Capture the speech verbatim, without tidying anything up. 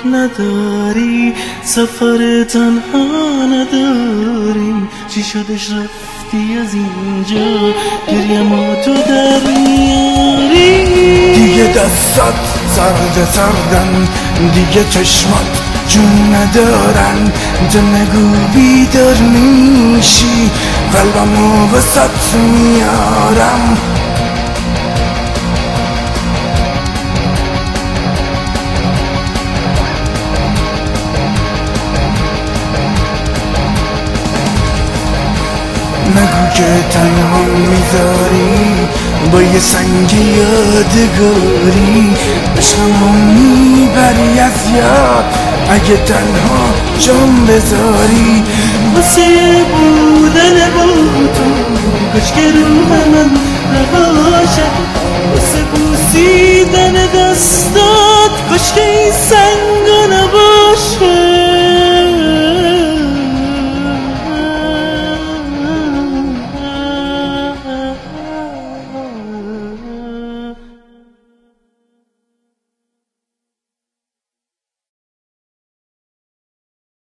نداری، سفر تنها نداریم. چی شدش رفتی از اینجا، گریه ما تو در میاری. دیگه دستات سرد سردن، دیگه چشمات جون ندارن. تو نگو بیدار میشی، قلبمو وسط میارم. نگو که تنها میذاری با یه سنگ یادگاری، عشقمو میبری از یاد اگه تنها جام بذاری. واسه بودن با تو کاش که روح من نباشه، واسه بوسیدن دستا